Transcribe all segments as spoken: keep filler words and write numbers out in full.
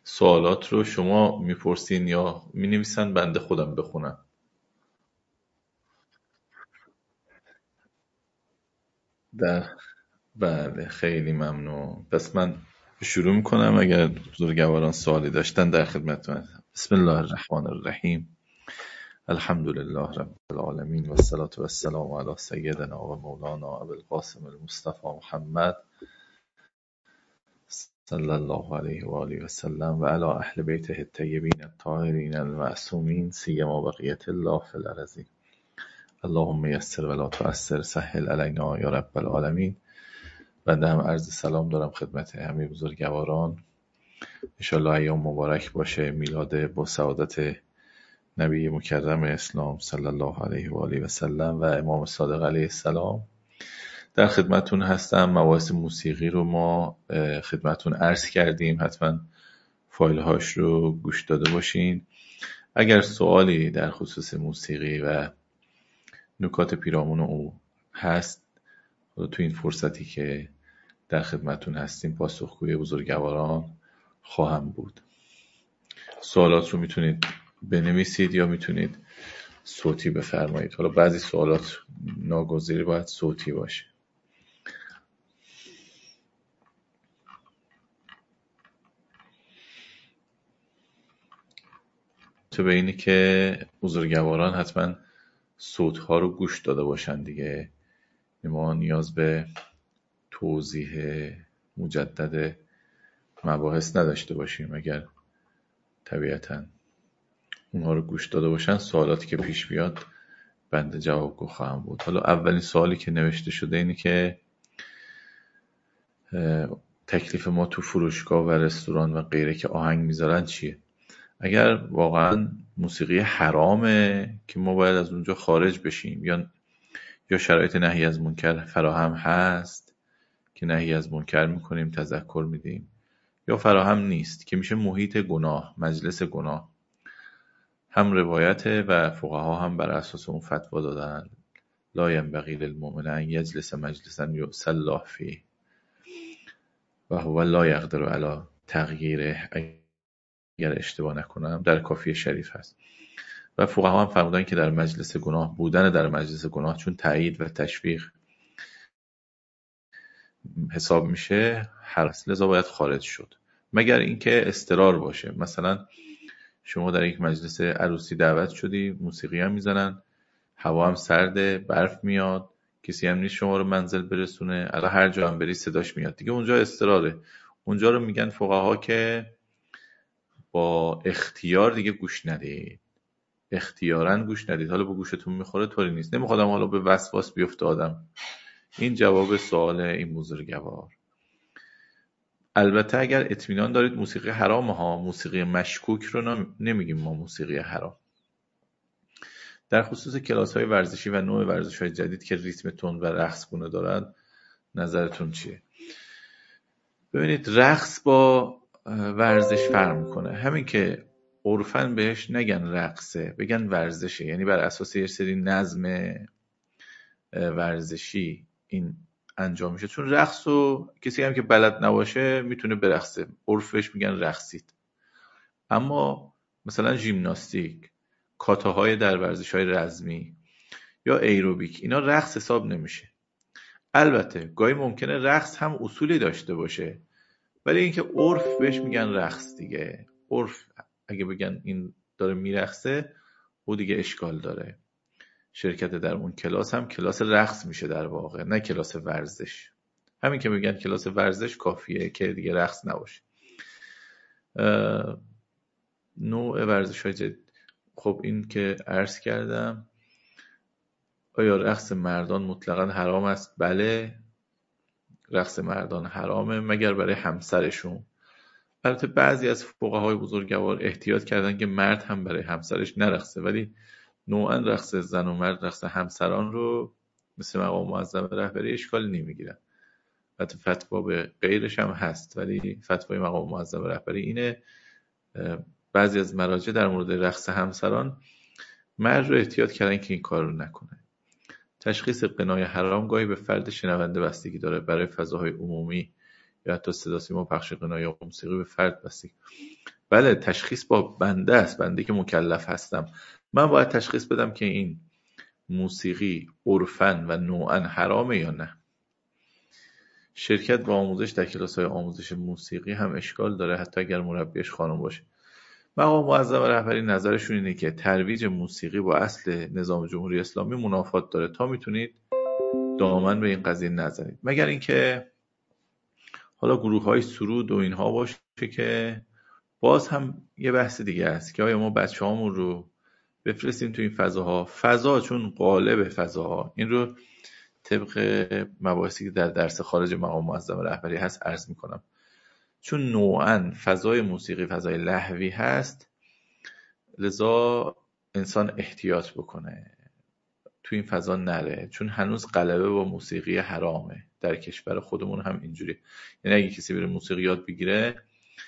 سوالات رو شما میپرسین یا مینویسن بنده خودم بخونم؟ در بله، خیلی ممنون. پس من شروع میکنم. اگر بزرگواران سوالی داشتن در خدمتتون هستم. بسم الله الرحمن الرحیم. الحمد لله رب العالمین و الصلاة و السلام علی سیدنا و مولانا ابو القاسم المصطفى محمد صلی الله علیه و آله و سلم و علی اهل بیته الطیبین الطاهرین المعصومین سیما بقیة الله فی الارضین. اللهم یسر ولا تعسر، سهل علینا یا رب العالمین. بنده هم عرض سلام دارم خدمت همه بزرگواران. انشالله ایام مبارک باشه. میلاد با سعادت نبی مکرم اسلام صلی الله علیه و آله و سلم و امام صادق علیه السلام. در خدمتون هستم. مباحث موسیقی رو ما خدمتون عرض کردیم، حتما فایل هاش رو گوش داده باشین. اگر سوالی در خصوص موسیقی و نکات پیرامون او هست، تو این فرصتی که در خدمتون هستیم پاسخگوی بزرگواران خواهم بود. سوالات رو میتونید بنویسید یا میتونید صوتی بفرمایید. حالا بعضی سوالات ناگزیر باید صوتی باشه. تو به اینی که بزرگواران حتما صوتها رو گوش داده باشن دیگه. ما نیاز به توضیح مجدد مباحث نداشته باشیم. اگر طبیعتاً اونها رو گوش داده باشن، سوالاتی که پیش بیاد بنده جوابگو خواهم بود. حالا اولین سوالی که نوشته شده اینه که تکلیف ما تو فروشگاه و رستوران و غیره که آهنگ میذارن چیه؟ اگر واقعا موسیقی حرامه که ما باید از اونجا خارج بشیم، یا یا شرایط نهی از منکر فراهم هست که نهی از منکر میکنیم، تذکر میدیم، یا فراهم نیست که میشه محیط گناه، مجلس گناه. هم روایته و فقها هم بر اساس اون فتوا دادن لا ینبغی للمؤمن ان یجلس مجلسا یعصی الله فیه و هو لا یقدر علی تغییره. اگر اشتباه نکنم در کافی شریف هست. و فقها هم فرمودن که در مجلس گناه بودن در مجلس گناه چون تایید و تشویق حساب میشه هست، لذا باید خارج شد، مگر اینکه اضطرار باشه. مثلا شما در یک مجلس عروسی دعوت شدی، موسیقی هم میزنن، هوا هم سرده، برف میاد، کسی هم نیست شما رو منزل برسونه، الان هر جا هم بری صداش میاد دیگه، اونجا اضطراره. اونجا رو میگن فقها که با اختیار دیگه گوش ندید، اختیاراً گوش ندید. حالا به گوشتون میخوره طوری نیست. نمیخوادم حالا به وسواس بیفته آدم. این جواب سوال این بزرگوار. البته اگر اطمینان دارید موسیقی حرام ها، موسیقی مشکوک رو نمیگیم ما موسیقی حرام. در خصوص کلاس های ورزشی و نوع ورزش های جدید که ریتم تند و رقص گونه دارن، نظرتون چیه؟ ببینید، رقص با ورزش فرق میکنه. همین که عرفاً بهش نگن رقصه، بگن ورزشه، یعنی بر اساس یه سری نظم ورزشی این انجام میشه. چون رقص و کسی هم که بلد نباشه میتونه برقصه، عرفش میگن رقصید. اما مثلا ژیمناستیک، کاتاهای در ورزش‌های رزمی یا ایروبیک، اینا رقص حساب نمیشه. البته گاهی ممکنه رقص هم اصولی داشته باشه، ولی اینکه عرف بهش میگن رقص دیگه. عرف اگه بگن این داره میرقصه، او دیگه اشکال داره. شرکت در اون کلاس هم کلاس رقص میشه در واقع، نه کلاس ورزش. همین که میگن کلاس ورزش کافیه که دیگه رقص نباشه. نوع ورزش های جدید، خب این که عرض کردم. آیا رقص مردان مطلقاً حرام است؟ بله، رقص مردان حرامه مگر برای همسرشون. البته بعضی از فقهای بزرگوار احتیاط کردن که مرد هم برای همسرش نرقصه، ولی نوعاً رقص زن و مرد، رقص همسران رو مثل مقام معظم رهبری اشکال نمیگیرن. حتی فتوا به غیرش هم هست، ولی فتوای مقام معظم رهبری اینه. بعضی از مراجع در مورد رقص همسران مرد رو احتیاط کردن که این کار رو نکنه. تشخیص غنای حرام گاهی به فرد شنونده بستگی داره. برای فضاهای عمومی یا حتی صدا سیما، پخش غنا یا موسیقی به فرد بستگی. بله تشخیص با بنده است، بنده که مکلف هستم. من باید تشخیص بدم که این موسیقی عرفاً و نوعاً حرامه یا نه. شرکت با آموزش در کلاس‌های آموزش موسیقی هم اشکال داره، حتی اگر مربیش خانم باشه. مقام معظم رهبری نظرشون اینه که ترویج موسیقی با اصل نظام جمهوری اسلامی منافات داره، تا میتونید دامن به این قضیه نزنید، مگر اینکه حالا گروه‌های سرود و اینها باشه که باز هم یه بحث دیگه است که آیا ما بچه‌هامون رو بفرستیم تو این فضاها. فضا چون قالب فضاها، این رو طبق مباحثی که در درس خارج مقام معظم رهبری هست عرض میکنم، چون نوعاً فضای موسیقی فضای لهوی هست، لذا انسان احتیاط بکنه تو این فضا نره، چون هنوز غلبه با موسیقی حرامه در کشور خودمون هم اینجوری. یعنی اگه کسی بره موسیقی یاد بگیره،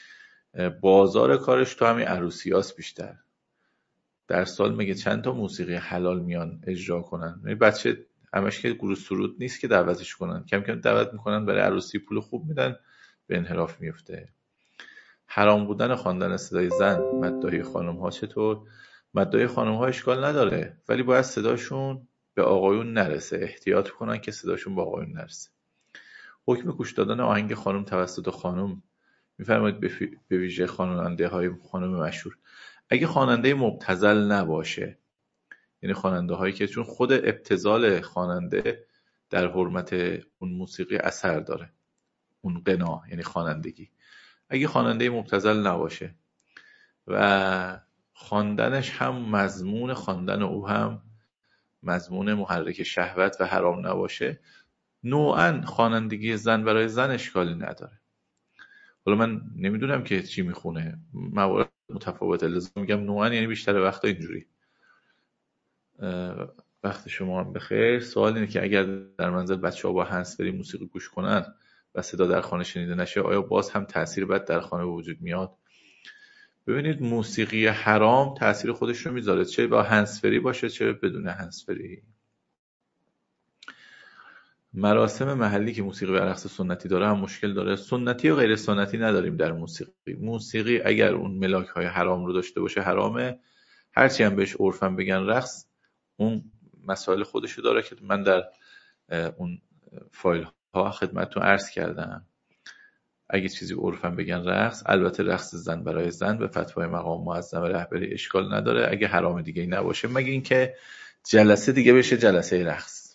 بازار کارش تو همین عروسیاست بیشتر. در سال میگه چند تا موسیقی حلال میان اجرا کنن، یعنی بچه همش که گروه سرود نیست که دعوتش کنن، کم کم دعوت میکنن برای عروسی، پول خوب میدن، به انحراف میفته. حرام بودن خواندن صدای زن، مداحی خانم ها چطور؟ مداحی خانم ها اشکال نداره، ولی باید صداشون به آقایون نرسه، احتیاط کنن که صداشون به آقایون نرسه. حکم گوش دادن آهنگ خانم توسط خانم، میفرمایید به ویژه خواننده های خانم مشهور، اگه خواننده مبتذل نباشه، یعنی خواننده هایی که چون خود ابتذال خواننده در حرمت اون موسیقی اثر داره، اون غنا یعنی خوانندگی، اگه خواننده مبتذل نباشه و خواندنش هم مضمون خواندن او هم مضمون محرک شهوت و حرام نباشه، نوعاً خوانندگی زن برای زن اشکالی نداره. حالا من نمیدونم که چی میخونه، موارد متفاوته، لازم میگم نوعاً یعنی بیشتر وقتا اینجوری. وقت شما هم بخیر. سوال اینه که اگر در منزل بچه‌ها با هندزفری موسیقی گوش کنن و صدا در خانه شنیده نشه، آیا باز هم تأثیر بد در خانه وجود میاد؟ ببینید موسیقی حرام تأثیر خودش رو میذاره، چه با هندزفری باشه چه بدون هندزفری. مراسم محلی که موسیقی و رقص سنتی داره هم مشکل داره. سنتی و غیر سنتی نداریم در موسیقی. موسیقی اگر اون ملاک‌های حرام رو داشته باشه حرامه، هرچی هم بهش عرفاً بگن رقص، اون مسائل خودشو داره که من در اون فایل ها خدمتتون عرض کردم. اگه چیزی عرفاً بگن رقص، البته رقص زن برای زن به فتوای مقام معظم رهبری اشکال نداره، اگه حرام دیگه ای نباشه، مگه اینکه جلسه دیگه بشه جلسه رقص.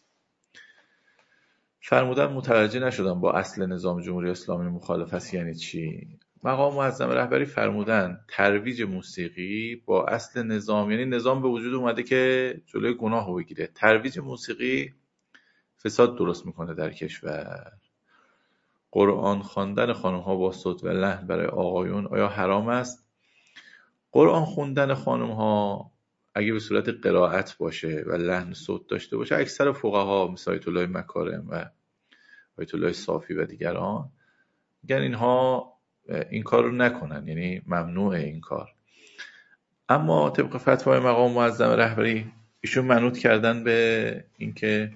فرمودن متوجه نشدم با اصل نظام جمهوری اسلامی مخالفت یعنی چی؟ مقام معظم رهبری فرمودن ترویج موسیقی با اصل نظام، یعنی نظام به وجود اومده که جلوی گناه رو بگیره. ترویج موسیقی فساد درست میکنه در کشور. قرآن خواندن خانم ها با صوت و لحن برای آقایون آیا حرام است؟ قرآن خوندن خانم ها اگه به صورت قرائت باشه و لحن صوت داشته باشه، اکثر فقها مثل آیت الله مکارم و آیت الله صافی و دیگران میگن اینها این کار رو نکنن، یعنی ممنوع این کار. اما طبق فتوای مقام معظم رهبری ایشون منوط کردن به اینکه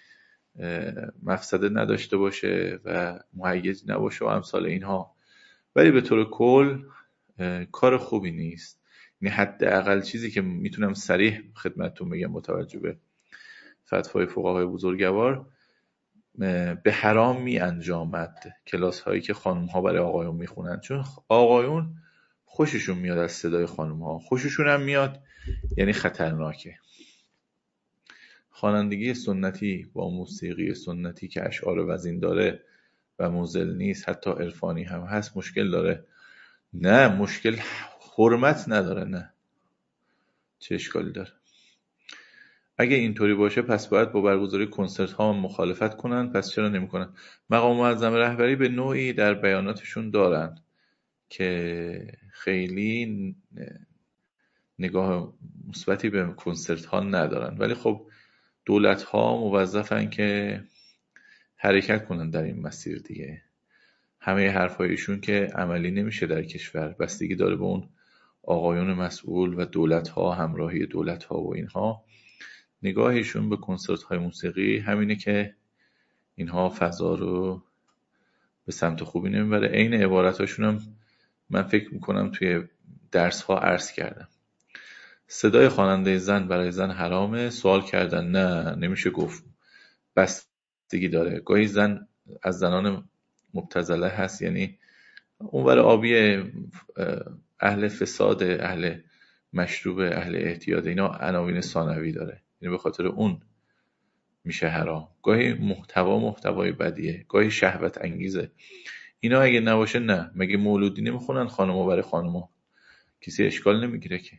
مفسده نداشته باشه و مهیج نباشه و امثال اینها، ولی به طور کل کار خوبی نیست. یعنی حداقل چیزی که میتونم صریح خدمتتون بگم با توجه به فتوای فقهای بزرگوار، به حرام می انجامد کلاس هایی که خانم ها برای آقایون میخونن، چون آقایون خوششون میاد از صدای خانم ها، خوششون هم میاد یعنی خطرناکه. خوانندگی سنتی با موسیقی سنتی که اشعار وزین داره و موزل نیست، حتی عرفانی هم هست، مشکل داره؟ نه، مشکل حرمت نداره. نه، چه اشکالی داره؟ اگه اینطوری باشه پس باید با برگزاری کنسرت ها مخالفت کنن، پس چرا نمی کنن؟ مقام معظم رهبری به نوعی در بیاناتشون دارن که خیلی نگاه مثبتی به کنسرت ها ندارن، ولی خب دولت ها موظفن که حرکت کنن در این مسیر دیگه. همه حرفایشون که عملی نمیشه در کشور، بستگی داره به اون آقایون مسئول و دولت ها، همراهی دولت ها و اینها. نگاهشون به کنسرت های موسیقی همینه که اینها فضا رو به سمت خوبی نمیبره. عین عبارتاشون هم من فکر میکنم توی درس ها عرض کردم. صدای خواننده زن برای زن حرامه؟ سوال کردن. نه، نمیشه گفت، بستگی داره. گاهی زن از زنان مبتذله هست، یعنی اونور آبی اهل فساد، اهل مشروب، اهل احتیاط، اینا عناوین ثانوی داره، یعنی به خاطر اون میشه حرام. گاهی محتوا محتوای بدیه، گاهی شهوت انگیزه. اینا اگه نباشه نه. مگه مولودی نمیخونن خانم‌ها برای خانم‌ها؟ کسی اشکال نمیگیره که.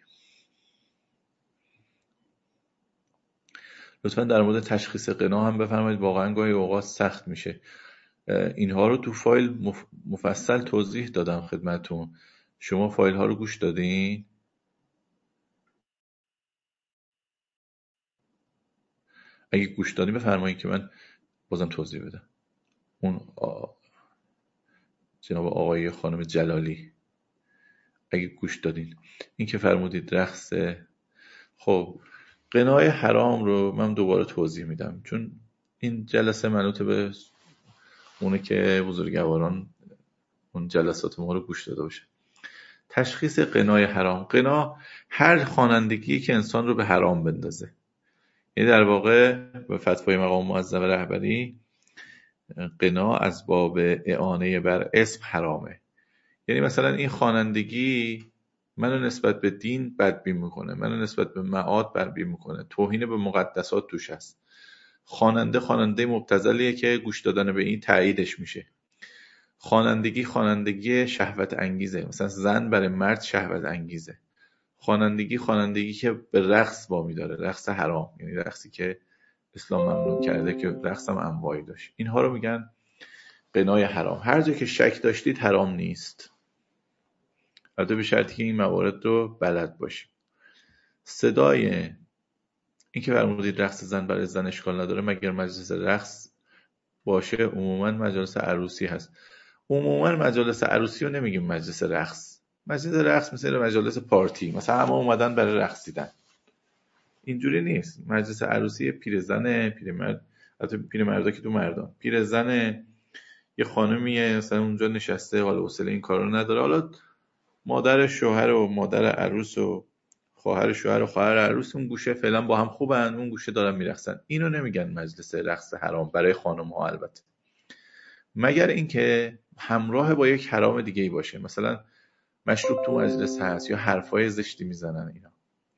لطفا در مورد تشخیص قنا هم بفرمایید، واقعا گاهی اوقات سخت میشه. اینها رو تو فایل مفصل توضیح دادم خدمتون. شما فایل ها رو گوش دادین؟ اگه گوش دادین بفرمایید که من بازم توضیح بدم. اون آ... جناب آقای خانم جلالی، اگه گوش دادین، این که فرمودید رقص. خب قنای حرام رو من دوباره توضیح میدم، چون این جلسه منوط به اونه که بزرگواران اون جلسات ما رو گوش داده باشه. تشخیص قنای حرام. قنا هر خوانندگی که انسان رو به حرام بندازه. یعنی در واقع به فتوای مقام معظم رهبری قنا از باب اعانه بر اسم حرامه. یعنی مثلا این خوانندگی منو نسبت به دین بدبین میکنه، منو نسبت به معاد بدبین میکنه، توهین به مقدسات توش هست. خواننده خواننده مبتذلیه که گوش دادن به این تاییدش میشه. خوانندگی خوانندگی شهوت انگیزه، مثلا زن برای مرد شهوت انگیزه. خوانندگی خوانندگی که به رقص وامی داره، رقص حرام، یعنی رقصی که اسلام ممنوع کرده که رقص هم انواعی داشت. اینها رو میگن قنای حرام. هر جا که شک داشتید حرام نیست، البته به شرطی که این موارد رو بلد باشید. صدای این که فرمودید رقص زن برای زن اشکال نداره مگر مجلس رقص باشه؟ عموما مجالس عروسی هست. عموما مجالس عروسی رو نمیگیم مجلس رقص. مجلس رقص مثل مجالس پارتی، مثلا همه اومدن برای رقصیدن. اینجوری نیست. مجلس عروسی پیرزن، پیرمرد، البته پیرمردا که تو مردان، پیرزن یه خانمیه مثلا اونجا نشسته، حالا حوصله این کارو نداره، حالا مادر شوهر و مادر عروس و خواهر شوهر و خواهر عروس اون گوشه فعلا با هم خوبن، اون گوشه دارن میرقصن. اینو نمیگن مجلس رقص حرام برای خانم ها، البته مگر اینکه همراه با یک حرام دیگه ای باشه، مثلا مشروب تو مجلس هست یا حرفای زشتی میزنن. اینا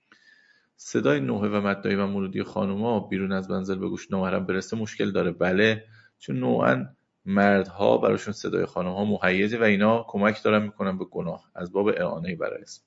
صدای نوحه و مدایی و مرودی خانوما بیرون از منزل به گوش نامحرم برسه مشکل داره. بله، چون نوعا مردها براشون صدای خانوما مهیجه و اینا کمک دارن میکنن به گناه از باب اعانه برای اسم.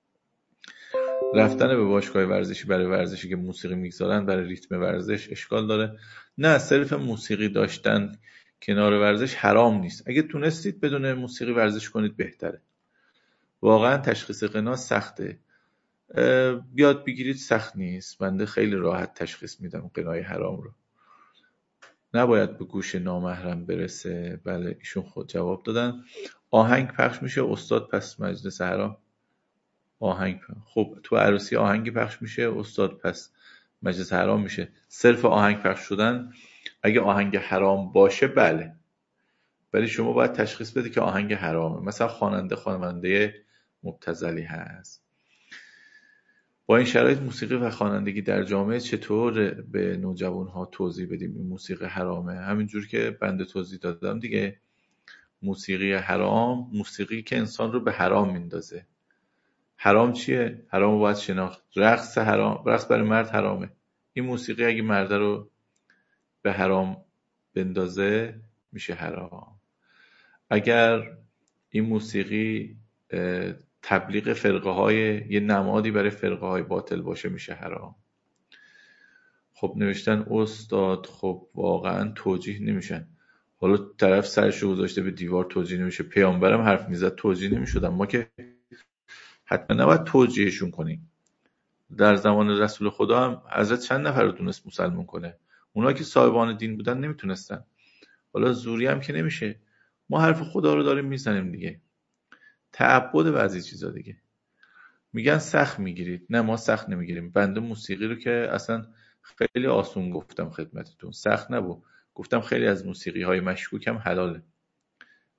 رفتن به باشگاه ورزشی برای ورزشی که موسیقی میگذارن برای ریتم ورزش اشکال داره. نه، صرف موسیقی داشتن کنار ورزش حرام نیست. اگه تونستید بدون موسیقی ورزش کنید بهتره. واقعا تشخیص قنا سخته. بیاد بگیرید سخت نیست. بنده خیلی راحت تشخیص میدم قنای حرام رو. نباید به گوش نامحرم برسه. بله، ایشون خود جواب دادن. آهنگ پخش میشه استاد، پس مجلس حرام. آهنگ خب تو عروسی آهنگی پخش میشه استاد، پس مجلس حرام میشه. صرف آهنگ پخش شدن اگه آهنگ حرام باشه بله، ولی شما باید تشخیص بدی که آهنگ حرامه. مثلا خواننده خواننده مبتذلی هست. با این شرایط موسیقی و خوانندگی در جامعه چطور به نوجوانها توضیح بدیم این موسیقی حرامه؟ همینجور که بنده توضیح دادم دیگه. موسیقی حرام موسیقی که انسان رو به حرام میندازه. حرام چیه؟ حرام باید شناخت. رقص حرام، رقص برای مرد حرامه. این موسیقی اگه مرد رو به حرام بندازه میشه حرام. اگر این موسیقی تبلیغ فرقه های یه نمادی برای فرقه های باطل باشه میشه حرام. خب نوشتن استاد خب واقعا توجیه نمیشن. حالا طرف سرشو گذاشته به دیوار توجیه نمیشه. پیامبرم حرف میزد توجیه نمیشدن. ما که حتما نباید توجیهشون کنیم. در زمان رسول خدا هم حضرت چند نفر رو تونست مسلمان کنه. اونا که صاحبان دین بودن نمیتونستن. حالا زوری هم که نمیشه. ما حرف خدا رو داریم میزنیم دیگه. تعبد بعضی چیزا دیگه. میگن سخت میگیرید. نه، ما سخت نمیگیریم. بنده موسیقی رو که اصلا خیلی آسون گفتم خدمتتون، سخت نبود. گفتم خیلی از موسیقی های مشکوک هم حلاله.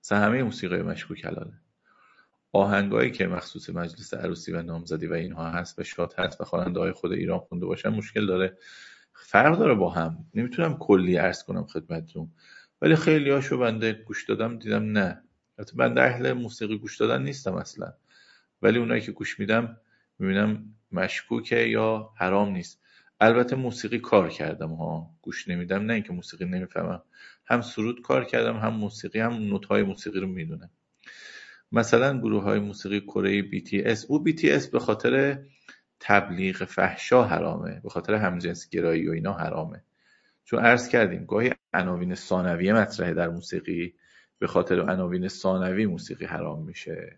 مثلا همه موسیقی مشکوک حلاله. آهنگایی که مخصوص مجلس عروسی و نامزدی و اینها هست و شاد هست و خواننده‌های خود ایران خونده باشن مشکل داره، فرق داره با هم. نمیتونم کلی عرض کنم خدمتتون، ولی خیلی هاشو بنده گوش دادم دیدم نه، البته بنده اهل موسیقی گوش دادن نیستم اصلا، ولی اونایی که گوش میدم میبینم مشکوکه یا حرام نیست. البته موسیقی کار کردم ها، گوش نمیدم نه اینکه موسیقی نمیفهمم، هم سرود کار کردم هم موسیقی، هم نوت‌های موسیقی رو میدونم. مثلا گروه های موسیقی کره بی تی اس، او بی تی اس به خاطر تبلیغ فحشا حرامه، به خاطر همجنس گرایی و اینا حرامه، چون عرض کردیم گاهی عناوین ثانویه مطرحه در موسیقی، به خاطر عناوین ثانوی موسیقی حرام میشه.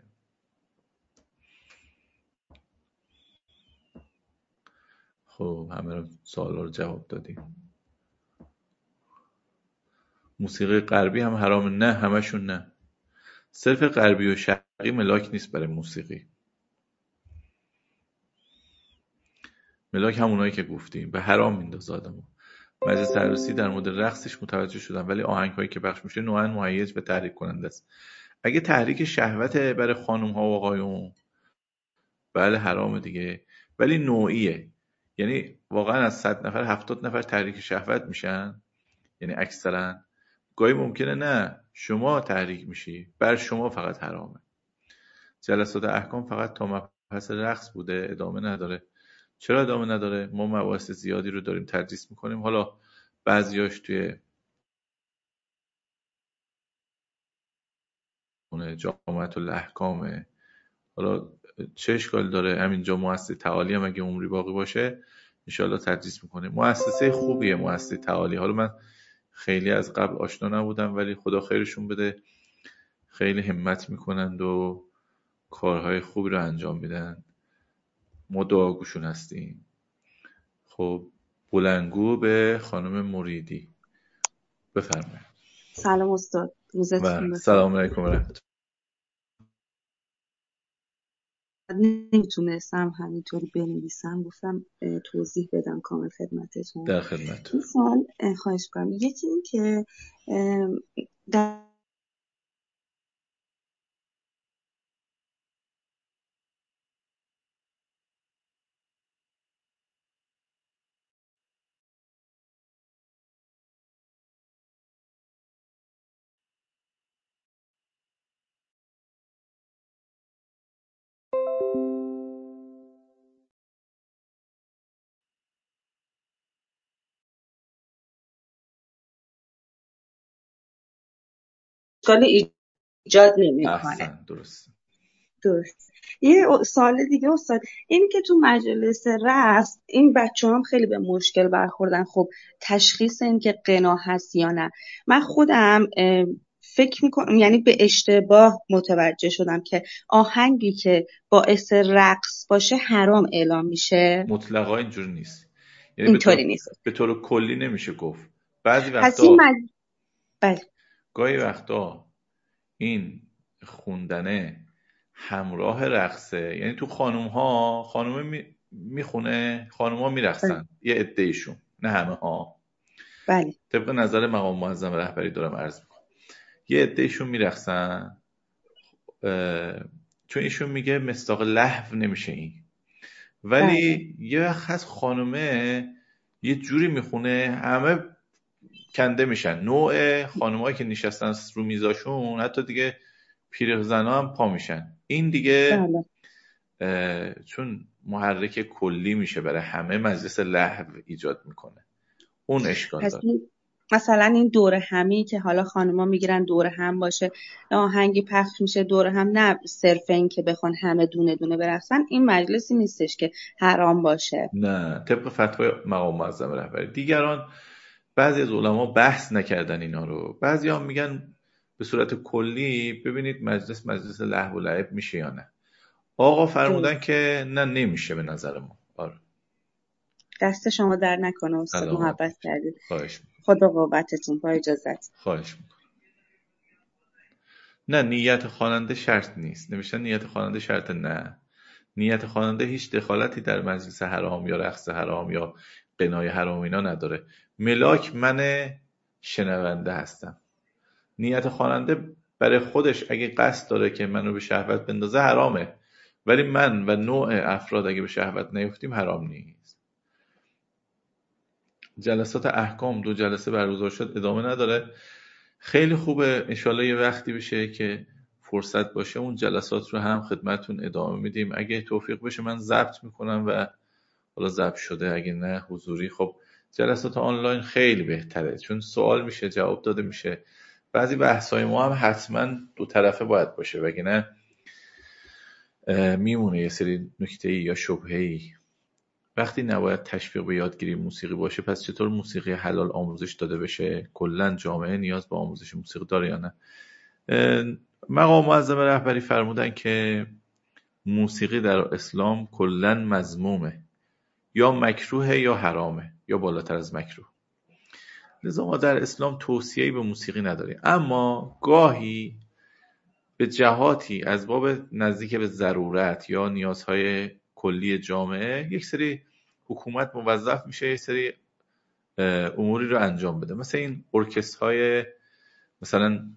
خب همه رو سوالا رو جواب دادیم. موسیقی غربی هم حرامه؟ نه همشون نه، صرف غربی و شرقی ملاک نیست برای موسیقی. ملاک همونایی که گفتیم به حرام میندازه آدمو. مجلس عروسی در مورد رقصش متوجه شدم، ولی آهنگ‌هایی که پخش میشه نوعاً مهیج و تحریک کننده است. اگه تحریک شهوت برای خانم‌ها و آقایون، بله حرامه دیگه، ولی نوعیه. یعنی واقعاً از صد نفر هفتاد نفر تحریک شهوت میشن، یعنی اکثرا. گاهی ممکنه نه شما تحریک میشی، بر شما فقط حرامه. جلسات احکام فقط تا مبحث رقص بوده، ادامه نداره. چرا ادامه نداره؟ ما مباحث زیادی رو داریم تدریس میکنیم، حالا بعضیاش توی جامعة الاحکامه، حالا چه اشکال داره همینجا مؤسسه تعالی هم اگه عمری باقی باشه انشالله تدریس میکنه. مؤسسه خوبیه مؤسسه تعالی، حالا من خیلی از قبل آشنا نبودم ولی خدا خیرشون بده، خیلی همت میکنند و کارهای خوبی رو انجام میدن، ما دعاگوشون هستیم. خب بلندگو به خانم مریدی بفرمایید. سلام استاد، روزتون و بخیر. سلام علیکم و رحمت. نمیتونستم همینطوری بنویسم، گفتم توضیح بدم کامل خدمتتون. در خدمت. این سوال خواهش کنم، یکی این که در اشکال ایجاد نمیکنه. احسن، درست. درست. یه سوال دیگه استاد، اینی که تو مجلس رقص این بچه هم خیلی به مشکل برخوردن، خب تشخیص این که قنا هست یا نه. من خودم فکر میکنم یعنی به اشتباه متوجه شدم که آهنگی که باعث رقص باشه حرام اعلام میشه. مطلقا اینجوری نیست، یعنی به اینطوری طور نیست. به طور کلی نمیشه گفت. بعضی پس این وقتا مج... بله. گاهی وقتا این خوندنه همراه رقصه، یعنی تو خانوم ها خانومه می... میخونه، خانوم ها بله. میرقصن، یه عده‌ایشون، نه همه ها، بله. طبق نظر مقام معظم رهبری دارم عرض میکنم، یه عده‌ایشون میرقصن چون ایشون میگه مصداق لهو نمیشه این، ولی بله. یه وقت هست خانومه یه جوری میخونه همه کنده میشن. نوع خانمایی که نشستن رو میزاشون حتی دیگه پیرزنا هم پا میشن. این دیگه بله. چون محرک کلی میشه برای همه، مجلس لهو ایجاد میکنه، اون اشکال پس داره. مثلا این دوره همی که حالا خانوما میگیرن دوره هم باشه، آهنگی پخش میشه دوره هم، نه صرف این که بخوان همه دونه دونه برقصن، این مجلسی نیستش که حرام باشه. نه، طبق فتوای مقام معظم رهبری. دیگران بعضی از علما بحث نکردن اینا رو، بعضی هم میگن به صورت کلی ببینید مجلس مجلس لهو و لعب میشه یا نه. آقا فرمودن که نه نمیشه به نظر ما. آره. دست شما در نکنه استاد، سلامت. محبت کردید. خواهش میکنم. خدا قوتتون، با اجازت. خواهش میکنم. نه نیت خواننده شرط نیست، نمیشه نیت خواننده شرط، نه، نیت خواننده هیچ دخالتی در مجلس حرام یا رقص حرام یا غنای حرام اینا نداره. ملاک من شنونده هستم. نیت خواننده برای خودش اگه قصد داره که منو به شهوت بندازه حرامه، ولی من و نوع افراد اگه به شهوت نیفتیم حرام نیست. جلسات احکام دو جلسه برگزار شد، ادامه نداره. خیلی خوبه، انشالله یه وقتی بشه که فرصت باشه اون جلسات رو هم خدمتون ادامه میدیم. اگه توفیق بشه من ضبط میکنم و حالا ضبط شده، اگه نه حضوری. خب جلسات آنلاین خیلی بهتره چون سوال میشه جواب داده میشه. بعضی بحثای ما هم حتما دو طرفه باید باشه، وگرنه میمونه یه سری نکته‌ای یا شبهه‌ای. وقتی نباید تشویق به یادگیری موسیقی باشه، پس چطور موسیقی حلال آموزش داده بشه؟ کلا جامعه نیاز به آموزش موسیقی داره یا نه؟ مقام معظم رهبری فرمودن که موسیقی در اسلام کلا مذمومه، یا مکروه یا حرامه یا بالاتر از مکروه. لذا ما در اسلام توصیه‌ای به موسیقی نداریم، اما گاهی به جهاتی از باب نزدیک به ضرورت یا نیازهای کلی جامعه یک سری حکومت موظف میشه یک سری اموری رو انجام بده. مثلا این ارکسترهای مثلا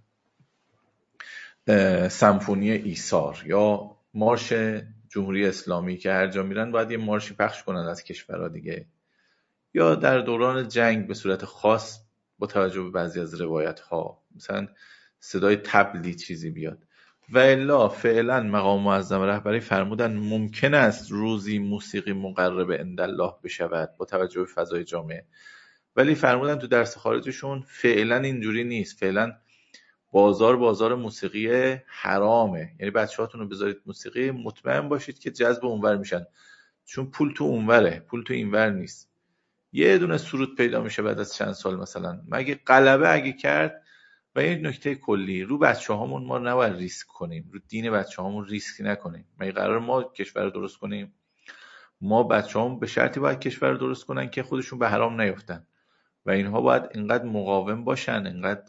سمفونی ایثار یا مارش جمهوری اسلامی که هر جا میرن باید یه مارشی پخش کنن از کشورها دیگه، یا در دوران جنگ به صورت خاص با توجه به بعضی از روایت ها مثلا صدای طبلی چیزی بیاد. و الا فعلا مقام معظم رهبری فرمودن ممکن است روزی موسیقی مقرب عندالله بشود با توجه به فضای جامعه، ولی فرمودن تو درس خارجشون فعلا اینجوری نیست. فعلا بازار بازار موسیقی حرامه، یعنی بچه‌هاتون رو بذارید موسیقی، مطمئن باشید که جذب اونور میشن، چون پول تو اونوره، پول تو اینور نیست. یه دونه سرود پیدا میشه بعد از چند سال مثلا، مگه غلبه اگه کرد. و یه نکته کلی، رو بچه‌هامون ما نباید ریسک کنیم، رو دین بچه‌هامون ریسک نکنیم. مگه قرار ما کشور رو درست کنیم؟ ما بچه‌هامون به شرطی باید کشور رو درست کنن که خودشون به حرام نیفتن و اینها باید اینقدر مقاوم باشن، اینقدر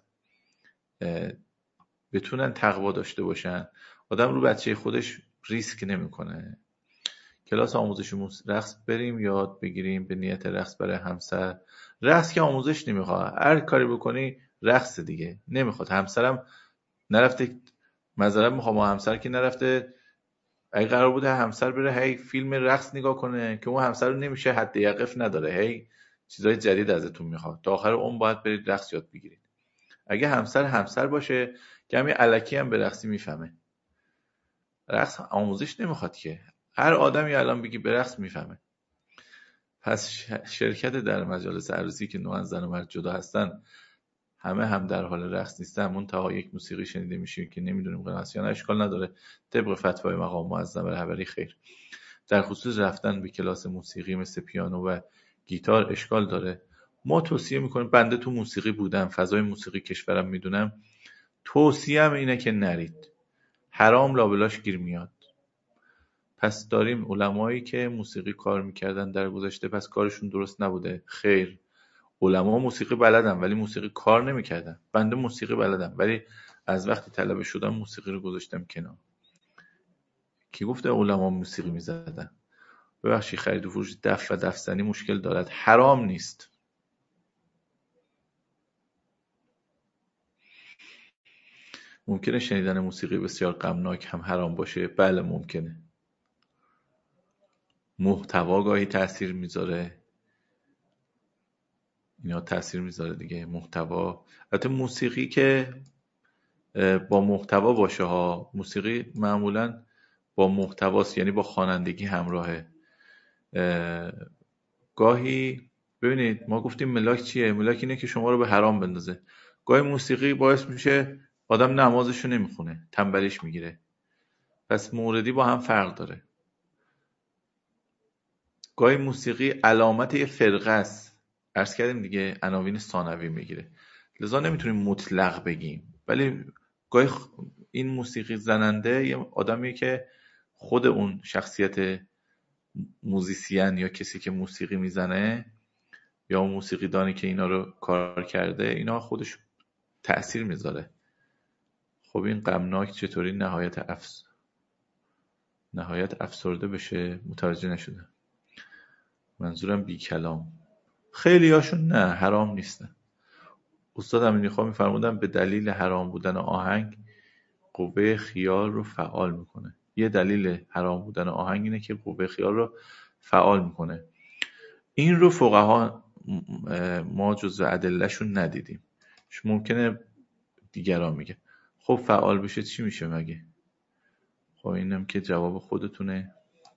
بتونن تقوا داشته باشن. آدم رو بچه خودش ریسک نمیکنه. کلاس آموزش رقص بریم یاد بگیریم به نیت رقص برای همسر. رقص که آموزش نمیخواد، هر کاری بکنی رقص دیگه نمیخواد. همسرم نرفته، معذرت میخوام، همسر که نرفته، اگه قرار بوده همسر بره هی فیلم رقص نگاه کنه که اون همسر رو نمیشه حد یقف نداره، هی چیزای جدید ازتون میخواد، تا آخر اون باید برید رقص یاد بگیرید. اگه همسر همسر باشه که همین الکی هم به رقصی میفهمه. رقص آموزش نمیخواد که، هر آدمی الان بگی به رقص میفهمه. پس شرکت در مجالس عروسی که نوعا زن و مرد جدا هستن، همه هم در حال رقص نیستن، منتها یک موسیقی شنیده میشه که نمیدونیم قناعت یا نه، اشکال نداره، طبق فتوای مقام معظم رهبری خیر. در خصوص رفتن به کلاس موسیقی مثل پیانو و گیتار اشکال داره. ما توصیه میکنیم، بنده تو موسیقی بودم، فضای موسیقی کشورم میدونم، توصیهم اینه که نرید، حرام لابلاش گیر میاد. پس داریم علمایی که موسیقی کار میکردن در گذشته، پس کارشون درست نبوده؟ خیر، علما موسیقی بلدن ولی موسیقی کار نمیکردن. بنده موسیقی بلدم ولی از وقتی طلبه شدم موسیقی رو گذاشتم کنار. کی گفته علما موسیقی میزدن؟ ببخشید خرید و فروش دف و دفزنی مشکل دارد، حرام نیست. ممکنه شنیدن موسیقی بسیار غمناک هم حرام باشه؟ بله ممکنه. محتوا گاهی تاثیر میذاره، اینا تاثیر میذاره دیگه. محتوا، البته موسیقی که با محتوا باشه ها، موسیقی معمولا با محتواست، یعنی با خوانندگی همراهه. گاهی ببینید ما گفتیم ملاک چیه؟ ملاک اینه که شما رو به حرام بندازه. گاهی موسیقی باعث میشه آدم نمازشو نمیخونه، تنبلیش میگیره. پس موردی با هم فرق داره. گاهی موسیقی علامت یه فرقه است، عرض کردیم دیگه، عناوین ثانوی میگیره، لذا نمیتونیم مطلق بگیم. ولی گاهی این موسیقی زننده یه آدمیه که خود اون شخصیت موزیسین یا کسی که موسیقی میزنه یا موسیقی دانی که اینا رو کار کرده، اینا خودش تأثیر میذاره. خب این غمناک چطوری نهایت افس نهایت افسرده بشه؟ متوجه نشدم. منظورم بی کلام. خیلی هاشون نه حرام نیستن. استاد امینی خان میفرمودن به دلیل حرام بودن آهنگ قوه خیال رو فعال میکنه. یه دلیل حرام بودن آهنگ اینه که قوه خیال رو فعال میکنه. این رو فقها ما جزء ادلهشون ندیدیم. ممکنه دیگران میگه خب فعال بشه چی میشه مگه؟ خب اینم که جواب خودتونه.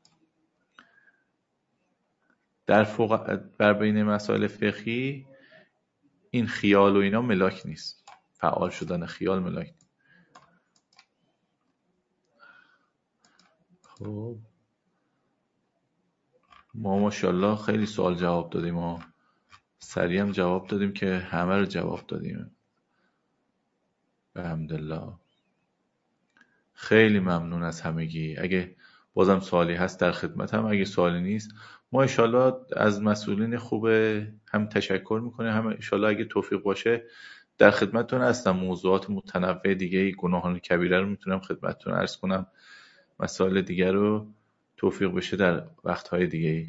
در فوق بر بین مسائل فقهی این خیال و اینا ملاک نیست، فعال شدن خیال ملاک نیست. خب ما ماشاءالله خیلی سوال جواب دادیم، ما سریع هم جواب دادیم که همه رو جواب دادیم الحمدلله. خیلی ممنون از همگی. اگه بازم سوالی هست در خدمتم، اگه سوالی نیست ما انشالله از مسئولین خوب هم تشکر میکنیم، هم انشالله اگه توفیق باشه در خدمتتون هستم. موضوعات متنوع دیگه، گناهان کبیره رو میتونم خدمتتون عرض کنم، مسائل دیگر رو توفیق بشه در وقتهای دیگه.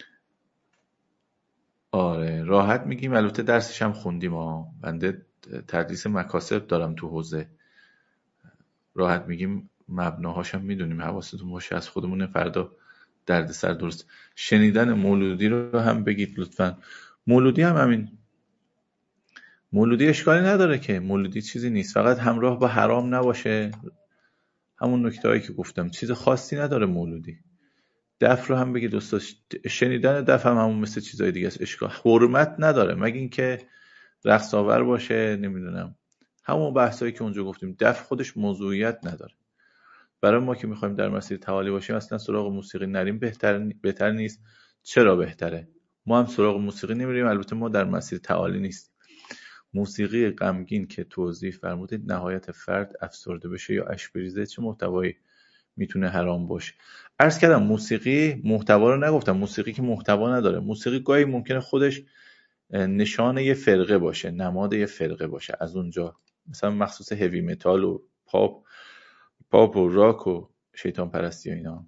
آره راحت میگیم، البته درسش هم خوندیم ها. بنده تدریس مکاسب دارم تو حوزه، راحت میگیم مبناهاش هم میدونیم، حواستون باشه از خودمون فردا درد سر درست. شنیدن مولودی رو هم بگید لطفا. مولودی هم همین، مولودی اشکالی نداره که، مولودی چیزی نیست، فقط همراه با حرام نباشه. همون نکته هایی که گفتم، چیز خاصی نداره مولودی. دف رو هم بگید استاد، شنیدن دف هم همون مثل چیزای دیگه است، اشکال حرمت نداره مگه اینکه رقص آور باشه، نمیدونم همون بحثایی که اونجا گفتیم. دف خودش موضوعیت نداره. برای ما که میخوایم در مسیر تعالی باشیم اصلا سراغ موسیقی نریم بهتر بهتر نیست؟ چرا بهتره؟ ما هم سراغ موسیقی نمیریم، البته ما در مسیر تعالی نیستیم. موسیقی غمگین که توضیح فرمودید نهایت فرد افسرده بشه یا اشک بریزه، چه محتوایی میتونه حرام باشه؟ عرض کردم موسیقی محتوا رو نگفتم، موسیقی که محتوا نداره. موسیقی گاهی ممکنه خودش نشان یه فرقه باشه، نماد یه فرقه باشه. از اونجا مثلا مخصوص هوی متال و پاپ پاپ و راک و شیطان پرستی و اینا.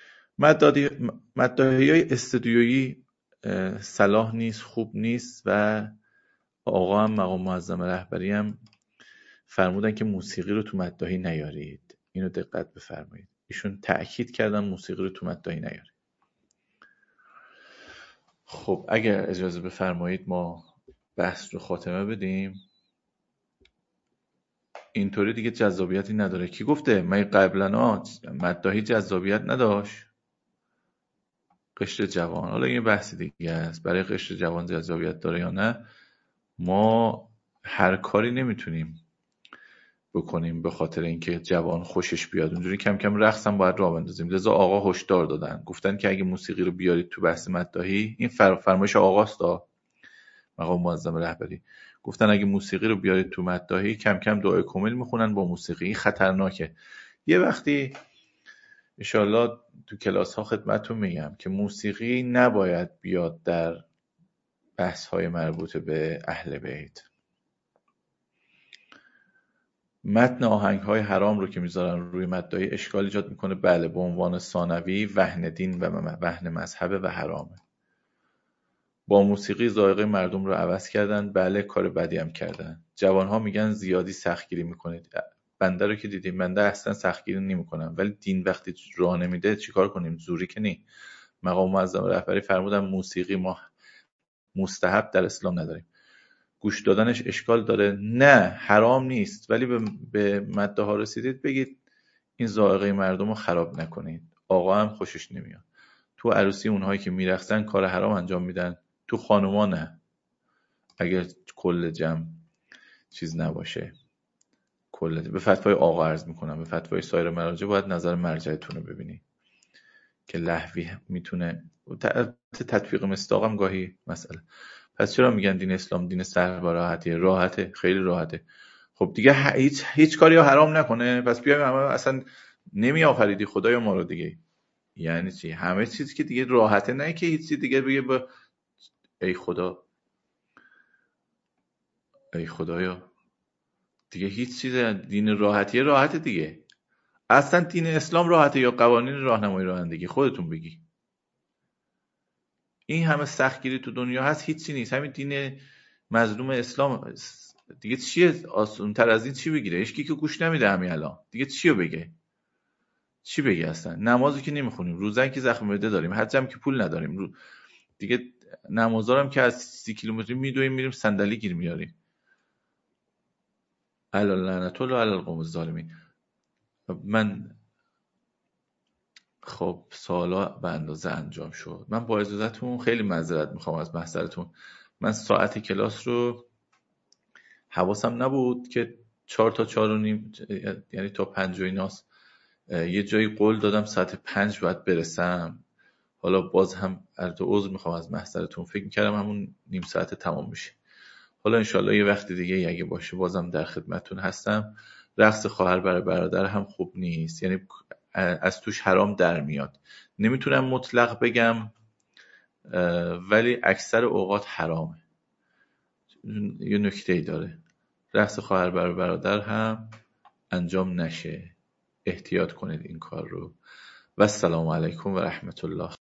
مداحی های استودیویی صلاح نیست، خوب نیست. و آقا هم مقام معظم رهبری هم فرمودن که موسیقی رو تو مداحی نیارید، اینو دقت بفرمایید. ایشون تأکید کردن موسیقی رو تو مداحی نیارید. خب اگر اجازه بفرمایید ما بحث رو خاتمه بدیم. اینطوری دیگه جذابیتی نداره. کی گفته؟ من قبلا مداحی جذابیت نداشت؟ قشر جوان، حالا این بحث دیگه است، برای قشر جوان جذابیت داره یا نه. ما هر کاری نمیتونیم بکنیم به خاطر اینکه جوان خوشش بیاد. اونجوری کم کم رقص هم باید راه بندازیم. لذا آقا هشدار دادن، گفتن که اگه موسیقی رو بیارید تو بحث مداحی، این فرمایش آقاست دا مقام معظم رهبری، گفتن اگه موسیقی رو بیارید تو مداحی کم کم دعای کمیل میخونن با موسیقی. این خطرناکه. یه وقتی انشالله تو کلاس ها خدمتتون میگم که موسیقی نباید بیاد در بحث های مربوط به اهل بیت. متن آهنگ های حرام رو که میذارن روی مداحی اشکال ایجاد میکنه، بله، به عنوان ثانوی وهن دین و وهن مذهب و حرامه. با موسیقی ذائقه مردم رو عوض کردن، بله، کار بدی هم کردن. جوان ها میگن زیادی سختگیری میکنید. بنده رو که دیدیم، بنده اصلا سختگیری نمیکنم، ولی دین وقتی راه نمیده چیکار کنیم؟ زوری که نی. مقام معظم رهبری فرمودن موسیقی ما مستحب در اسلام نداریم. گوش دادنش اشکال داره؟ نه، حرام نیست، ولی به, به مدعا ها رسیدید بگید این ذائقه مردم رو خراب نکنید. آقا هم خوشش نمیاد. تو عروسی اونهایی که میرقصن کار حرام انجام میدن، تو خانوما نه. اگر کل جمع چیز نباشه، کل به فتوای آقا عرض میکنم، به فتوای سایر مراجع باید نظر مرجعتون رو ببینی که لهوی میتونه تطبیق مصداقم گاهی مسئله. پس چرا میگن دین اسلام دین سهل و راحتیه؟ راحته، خیلی راحته. خب دیگه هیچ هیچ کاری رو حرام نکنه. پس بیایم همه اصلا نمی آفریدی خدایا ما رو دیگه. یعنی چی؟ همه چیز که دیگه راحته، نه که هیچ چیز دیگه بگه با ای خدا ای خدایا دیگه هیچ چیز دین راحتیه راحته دیگه. اصلا دین اسلام راحته یا قوانین راهنمایی رانندگی؟ خودتون بگی. این همه سختگیری تو دنیا هست، هیچی نیست. همین دین مظلوم اسلام دیگه چیه آسون تر از این چی بگیره؟ هیچکی که گوش نمیده همین الان دیگه چیو بگه؟ چی بگی اصلا؟ نمازی که نمیخونیم، روزن که زخم معده داریم، حج هم که پول نداریم، رو دیگه نمازارم که از سی کیلومتری میدویم میریم صندلی گیر میاریم. الا لعنت الله علی القوم الظالمین. من خب سوالا به اندازه انجام شد. من با اجازهتون خیلی معذرت میخوام از محضرتون. من ساعت کلاس رو حواسم نبود که چهار تا چهار و نیم، یعنی تا پنج و ایناست. یه جایی قول دادم ساعت پنج باید برسم. حالا باز هم عرض عذر میخوام از محضرتون، فکر میکردم همون نیم ساعت تمام میشه. حالا انشالله یه وقت دیگه اگه باشه بازم در خدمتون هستم. رقص خواهر برای برادر هم خوب نیست، یعنی از توش حرام در میاد. نمیتونم مطلق بگم ولی اکثر اوقات حرامه. یه نکته ای داره، رقص خواهر برای برادر هم انجام نشه. احتیاط کنید این کار رو. و السلام علیکم و رحمت الله.